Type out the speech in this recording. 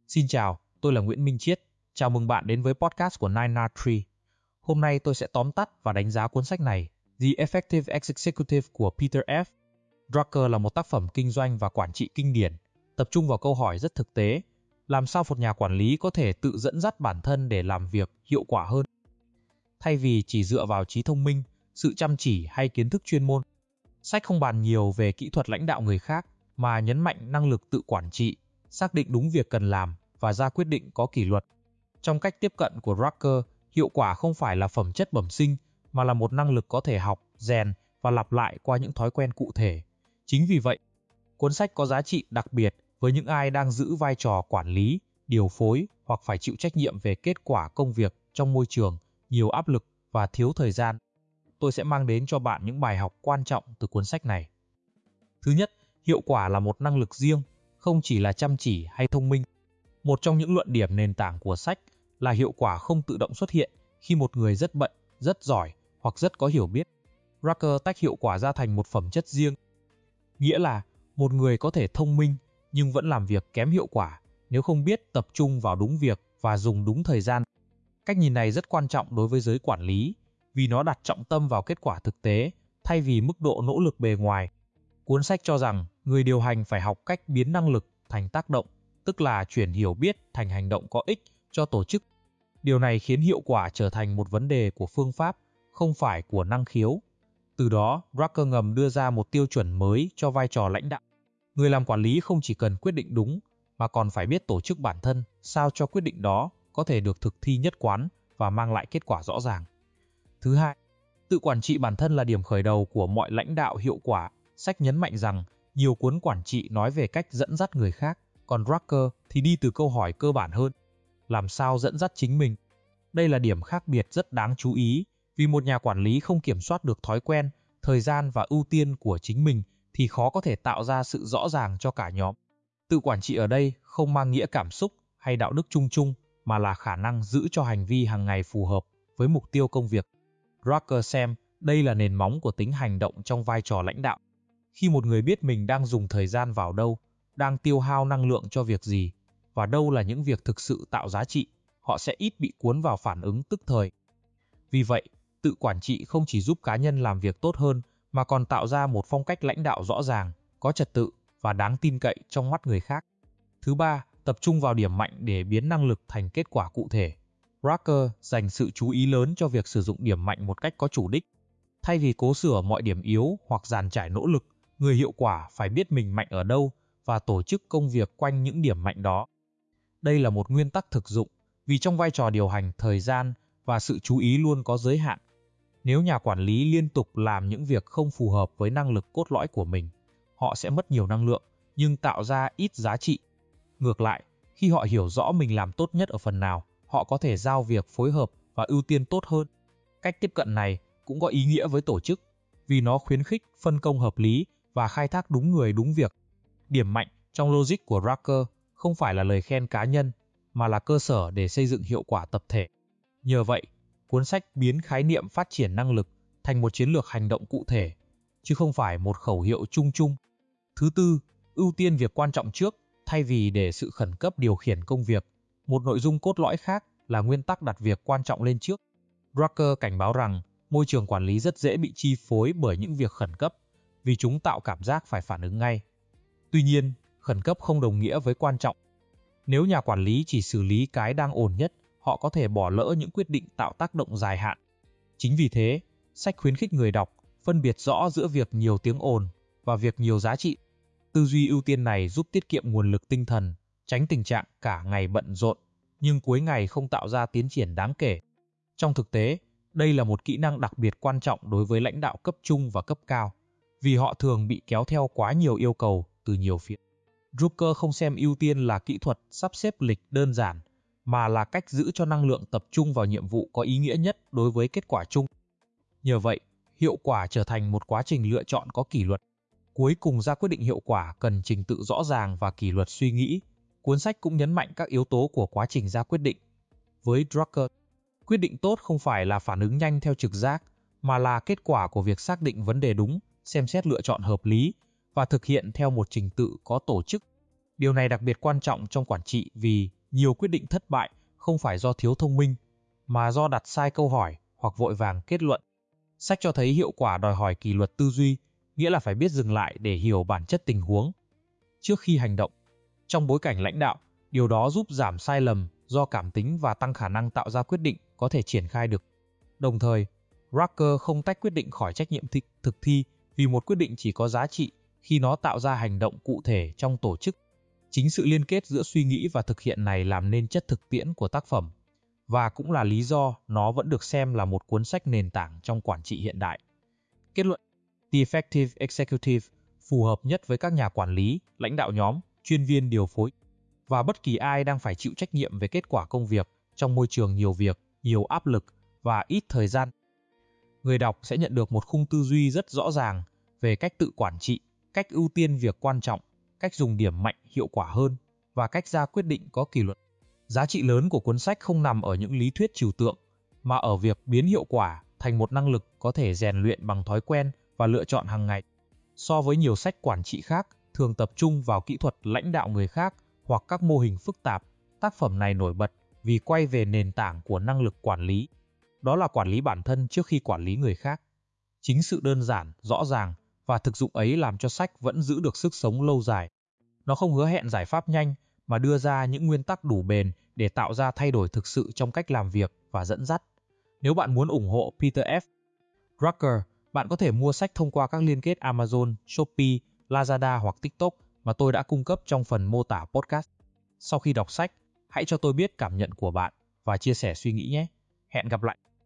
Xin chào, tôi là Nguyễn Minh Chiết. Chào mừng bạn đến với podcast của 9R3. Hôm nay tôi sẽ tóm tắt và đánh giá cuốn sách này, The Effective Executive của Peter F. Drucker là một tác phẩm kinh doanh và quản trị kinh điển, tập trung vào câu hỏi rất thực tế, làm sao một nhà quản lý có thể tự dẫn dắt bản thân để làm việc hiệu quả hơn. Thay vì chỉ dựa vào trí thông minh, sự chăm chỉ hay kiến thức chuyên môn, sách không bàn nhiều về kỹ thuật lãnh đạo người khác, mà nhấn mạnh năng lực tự quản trị, xác định đúng việc cần làm và ra quyết định có kỷ luật. Trong cách tiếp cận của Drucker, hiệu quả không phải là phẩm chất bẩm sinh, mà là một năng lực có thể học, rèn và lặp lại qua những thói quen cụ thể. Chính vì vậy, cuốn sách có giá trị đặc biệt với những ai đang giữ vai trò quản lý, điều phối hoặc phải chịu trách nhiệm về kết quả công việc trong môi trường nhiều áp lực và thiếu thời gian. Tôi sẽ mang đến cho bạn những bài học quan trọng từ cuốn sách này. Thứ nhất, hiệu quả là một năng lực riêng, không chỉ là chăm chỉ hay thông minh. Một trong những luận điểm nền tảng của sách là hiệu quả không tự động xuất hiện khi một người rất bận, rất giỏi hoặc rất có hiểu biết. Drucker tách hiệu quả ra thành một phẩm chất riêng. Nghĩa là một người có thể thông minh nhưng vẫn làm việc kém hiệu quả nếu không biết tập trung vào đúng việc và dùng đúng thời gian. Cách nhìn này rất quan trọng đối với giới quản lý vì nó đặt trọng tâm vào kết quả thực tế thay vì mức độ nỗ lực bề ngoài. Cuốn sách cho rằng người điều hành phải học cách biến năng lực thành tác động, tức là chuyển hiểu biết thành hành động có ích cho tổ chức. Điều này khiến hiệu quả trở thành một vấn đề của phương pháp, không phải của năng khiếu. Từ đó, Drucker ngầm đưa ra một tiêu chuẩn mới cho vai trò lãnh đạo. Người làm quản lý không chỉ cần quyết định đúng, mà còn phải biết tổ chức bản thân sao cho quyết định đó có thể được thực thi nhất quán và mang lại kết quả rõ ràng. Thứ hai, tự quản trị bản thân là điểm khởi đầu của mọi lãnh đạo hiệu quả. Sách nhấn mạnh rằng nhiều cuốn quản trị nói về cách dẫn dắt người khác, còn Drucker thì đi từ câu hỏi cơ bản hơn: làm sao dẫn dắt chính mình? Đây là điểm khác biệt rất đáng chú ý, vì một nhà quản lý không kiểm soát được thói quen, thời gian và ưu tiên của chính mình thì khó có thể tạo ra sự rõ ràng cho cả nhóm. Tự quản trị ở đây không mang nghĩa cảm xúc hay đạo đức chung chung, mà là khả năng giữ cho hành vi hàng ngày phù hợp với mục tiêu công việc. Drucker xem đây là nền móng của tính hành động trong vai trò lãnh đạo. Khi một người biết mình đang dùng thời gian vào đâu, đang tiêu hao năng lượng cho việc gì, và đâu là những việc thực sự tạo giá trị, họ sẽ ít bị cuốn vào phản ứng tức thời. Vì vậy, tự quản trị không chỉ giúp cá nhân làm việc tốt hơn, mà còn tạo ra một phong cách lãnh đạo rõ ràng, có trật tự và đáng tin cậy trong mắt người khác. Thứ ba, tập trung vào điểm mạnh để biến năng lực thành kết quả cụ thể. Drucker dành sự chú ý lớn cho việc sử dụng điểm mạnh một cách có chủ đích. Thay vì cố sửa mọi điểm yếu hoặc dàn trải nỗ lực, người hiệu quả phải biết mình mạnh ở đâu và tổ chức công việc quanh những điểm mạnh đó. Đây là một nguyên tắc thực dụng, vì trong vai trò điều hành, thời gian và sự chú ý luôn có giới hạn. Nếu nhà quản lý liên tục làm những việc không phù hợp với năng lực cốt lõi của mình, họ sẽ mất nhiều năng lượng nhưng tạo ra ít giá trị. Ngược lại, khi họ hiểu rõ mình làm tốt nhất ở phần nào, họ có thể giao việc, phối hợp và ưu tiên tốt hơn. Cách tiếp cận này cũng có ý nghĩa với tổ chức, vì nó khuyến khích phân công hợp lý và khai thác đúng người đúng việc. Điểm mạnh trong logic của Drucker không phải là lời khen cá nhân, mà là cơ sở để xây dựng hiệu quả tập thể. Nhờ vậy, cuốn sách biến khái niệm phát triển năng lực thành một chiến lược hành động cụ thể, chứ không phải một khẩu hiệu chung chung. Thứ tư, ưu tiên việc quan trọng trước thay vì để sự khẩn cấp điều khiển công việc. Một nội dung cốt lõi khác là nguyên tắc đặt việc quan trọng lên trước. Drucker cảnh báo rằng môi trường quản lý rất dễ bị chi phối bởi những việc khẩn cấp, vì chúng tạo cảm giác phải phản ứng ngay. Tuy nhiên, khẩn cấp không đồng nghĩa với quan trọng. Nếu nhà quản lý chỉ xử lý cái đang ổn nhất, họ có thể bỏ lỡ những quyết định tạo tác động dài hạn. Chính vì thế, sách khuyến khích người đọc phân biệt rõ giữa việc nhiều tiếng ồn và việc nhiều giá trị. Tư duy ưu tiên này giúp tiết kiệm nguồn lực tinh thần, tránh tình trạng cả ngày bận rộn, nhưng cuối ngày không tạo ra tiến triển đáng kể. Trong thực tế, đây là một kỹ năng đặc biệt quan trọng đối với lãnh đạo cấp trung và cấp cao, vì họ thường bị kéo theo quá nhiều yêu cầu từ nhiều phía. Drucker không xem ưu tiên là kỹ thuật sắp xếp lịch đơn giản, mà là cách giữ cho năng lượng tập trung vào nhiệm vụ có ý nghĩa nhất đối với kết quả chung. Nhờ vậy, hiệu quả trở thành một quá trình lựa chọn có kỷ luật. Cuối cùng ra quyết định hiệu quả cần trình tự rõ ràng và kỷ luật suy nghĩ. Cuốn sách cũng nhấn mạnh các yếu tố của quá trình ra quyết định. Với Drucker, quyết định tốt không phải là phản ứng nhanh theo trực giác, mà là kết quả của việc xác định vấn đề đúng, xem xét lựa chọn hợp lý và thực hiện theo một trình tự có tổ chức. Điều này đặc biệt quan trọng trong quản trị vì nhiều quyết định thất bại không phải do thiếu thông minh, mà do đặt sai câu hỏi hoặc vội vàng kết luận. Sách cho thấy hiệu quả đòi hỏi kỷ luật tư duy, nghĩa là phải biết dừng lại để hiểu bản chất tình huống trước khi hành động. Trong bối cảnh lãnh đạo, điều đó giúp giảm sai lầm do cảm tính và tăng khả năng tạo ra quyết định có thể triển khai được. Đồng thời, Drucker không tách quyết định khỏi trách nhiệm thực thi vì một quyết định chỉ có giá trị khi nó tạo ra hành động cụ thể trong tổ chức. Chính sự liên kết giữa suy nghĩ và thực hiện này làm nên chất thực tiễn của tác phẩm, và cũng là lý do nó vẫn được xem là một cuốn sách nền tảng trong quản trị hiện đại. Kết luận: The Effective Executive phù hợp nhất với các nhà quản lý, lãnh đạo nhóm, chuyên viên điều phối và bất kỳ ai đang phải chịu trách nhiệm về kết quả công việc trong môi trường nhiều việc, nhiều áp lực và ít thời gian. Người đọc sẽ nhận được một khung tư duy rất rõ ràng về cách tự quản trị, cách ưu tiên việc quan trọng, cách dùng điểm mạnh hiệu quả hơn và cách ra quyết định có kỷ luật. Giá trị lớn của cuốn sách không nằm ở những lý thuyết trừu tượng, mà ở việc biến hiệu quả thành một năng lực có thể rèn luyện bằng thói quen và lựa chọn hàng ngày. So với nhiều sách quản trị khác thường tập trung vào kỹ thuật lãnh đạo người khác hoặc các mô hình phức tạp, tác phẩm này nổi bật vì quay về nền tảng của năng lực quản lý. Đó là quản lý bản thân trước khi quản lý người khác. Chính sự đơn giản, rõ ràng và thực dụng ấy làm cho sách vẫn giữ được sức sống lâu dài. Nó không hứa hẹn giải pháp nhanh, mà đưa ra những nguyên tắc đủ bền để tạo ra thay đổi thực sự trong cách làm việc và dẫn dắt. Nếu bạn muốn ủng hộ Peter F. Drucker, bạn có thể mua sách thông qua các liên kết Amazon, Shopee, Lazada hoặc TikTok mà tôi đã cung cấp trong phần mô tả podcast. Sau khi đọc sách, hãy cho tôi biết cảm nhận của bạn và chia sẻ suy nghĩ nhé. Hẹn gặp lại!